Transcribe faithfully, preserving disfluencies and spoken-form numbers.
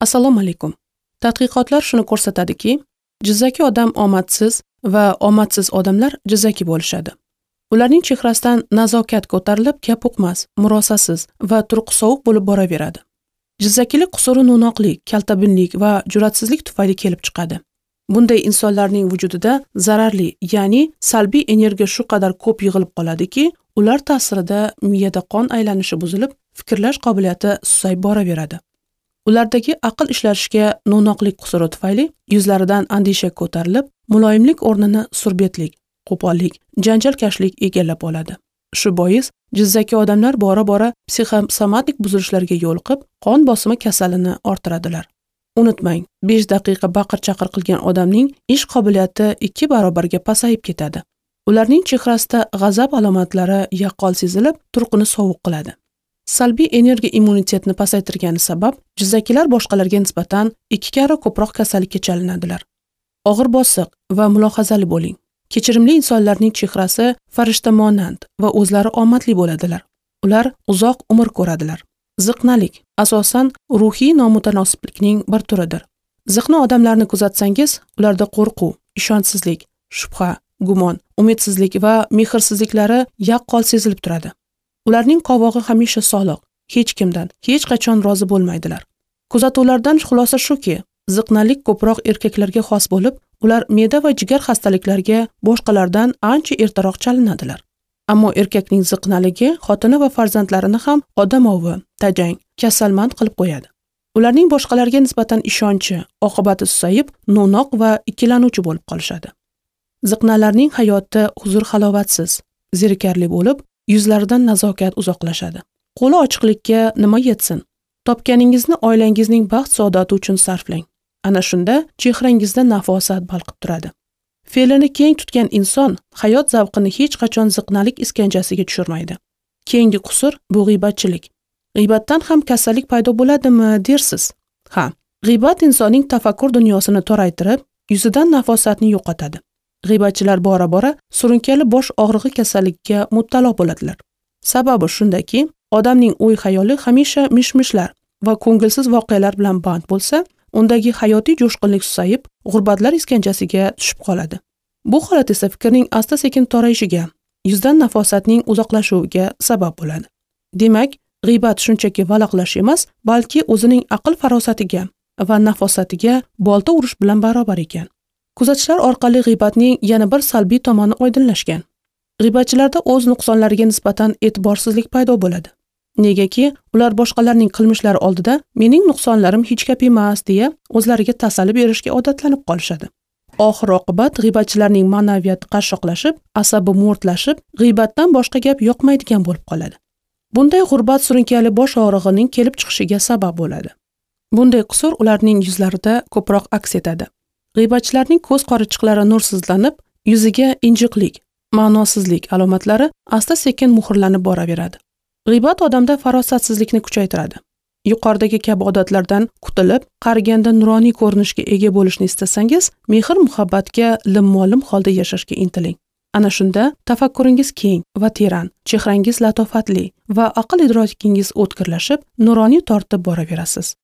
Assalomu alaykum. Tadqiqotlar shuni ko'rsatadiki, jizzaki odam omadsiz va omadsiz odamlar jizzaki bo'lishadi. Ularning chehrasidan nazokat ko'tarilib, gap-uqmas, murosasiz va turqi sovuq bo'lib boraveradi. Jizzakilik qusuri no'noqlik, kaltabinlik va jur'atsizlik tufayli kelib chiqadi. Bunday insonlarning vujudida zararli, ya'ni salbiy energiya shu qadar ko'p yig'ilib qoladiki, ular ta'sirida miyada qon aylanishi buzilib, fikrlash qobiliyati susayib boraveradi. Ulardagi aql ishlatishga no'noqlik qusuri tufayli yuzlaridan andisha ko'tarilib, muloyimlik o'rnini surbetlik, qo'pollik, janjalkashlik egallab oladi. Shu bois jizzaki odamlar bora-bora psixosomatik buzilishlarga yo'liqib, qon bosimi kasalini orttiradilar. Unutmang, besh daqiqa baqir-chaqir qilgan odamning ish qobiliyati ikki barobarga pasayib ketadi. Ularning chehrasida g'azab alomatlari yaqqol sezilib, turqini sovuq qiladi. Salbiy energiya immunitetni pasaytirgani sabab jizzakilar boshqalarga nisbatan ikki karra ko'proq kasallikka chalinadilar. Og'ir bosiq va mulohazali bo'ling. Kechirimli insonlarning chehrasi farishtamonand va o'zlari omadli bo'ladilar. Ular uzoq umr ko'radilar. Ziqnalik asosan ruhiy nomutanosiblikning bir turidir. Ziqna odamlarni kuzatsangiz, ularda qo'rquv, ishonchsizlik, shubha, gumon, umidsizlik va mehrsizliklari yaqqol sezilib turadi. Ularning qovog'i hamisha soliq, hech kimdan, hech qachon rozi bo'lmaydilar. Kuzatuvlardan xulosa shuki, ziqnalik ko'proq erkaklarga xos bo'lib, ular me'da va jigar xastaliklariga boshqalardan ancha ertaroq chalinadilar. Ammo erkakning ziqnaligi xotini va farzandlarini ham odamovi, tajang, kasalmand qilib qo'yadi. Ularning boshqalarga nisbatan ishonchi, oqibati susayib, no'noq va ikkilanuvchi bo'lib qolishadi. Ziqnalarning hayoti huzur-halovatsiz, zerikarli bo'lib, yuzlaridan nazokat uzoqlashadi. Qo'li ochiqlikka nima yetsin? Topganingizni oilangizning baxt saodati uchun sarflang. Ana shunda chehrangizda nafosat balqib turadi. Fe'lini keng tutgan inson hayot zavqini hech qachon ziqnalik iskanjasiga tushirmaydi. Keyingi qusur bu g'iybatchilik. G'iybatdan ham kasallik paydo bo'ladimi dersiz? Ha, g'iybat insonning tafakkur dunyosini toraytirib, yuzidan nafosatni yo'qotadi. G'iybatchilar bora-bora surunkali bosh og'rig'i kasalligiga mubtalo bo'ladilar. Sababi shundaki, odamning o'y-xayoli hamisha mish-mishlar va ko'ngilsiz voqealar bilan band bo'lsa, undagi hayotiy jo'shqinlik susayib, g'urbatlar iskanjasiga tushib qoladi. Bu holat esa fikrning asta-sekin torayishiga, yuzdan nafosatning uzoqlashuviga sabab bo'ladi. Demak, g'iybat shunchaki valaqlash emas, balki o'zining aql farosatiga va nafosatiga bolta urish bilan barobar ekan. Kuzatishlar orqali g'iybatning yana bir salbiy tomoni oydinlashgan. G'iybatchilarda o'z nuqsonlariga nisbatan e'tiborsizlik paydo bo'ladi. Negaki, ular boshqalarning qilmishlari oldida mening nuqsonlarim hech gap emas deya o'zlariga tasalli berishga odatlanib qolishadi. Oxir-oqibat g'iybatchilarning ma'naviyati qashshoqlashib, asabi mo'rtlashib, g'iybatdan boshqa gap yoqmaydigan bo'lib qoladi. Bunday g'urbat surunkali bosh og'rig'ining kelib chiqishiga sabab bo'ladi. Bunday qusur ularning yuzlarida ko'proq aks etadi. G'iybatchilarning ko'z qorichiqlari nursizlanib, yuziga injiqlik, ma'nosizlik alomatlari asta-sekin muhrlanib boraveradi. G'iybat odamda farosatsizlikni kuchaytiradi. Yuqoridagi kabi odatlardan qutulib, qariganda nuroniy ko'rinishga ega bo'lishni istasangiz, mehr-muhabbatga lim-molim holda yashashga intiling. Ana shunda tafakkuringiz keng va teran, chehrangiz latofatli va aql idrokingiz o'tkirlashib, nuroniy tortib boraverasiz.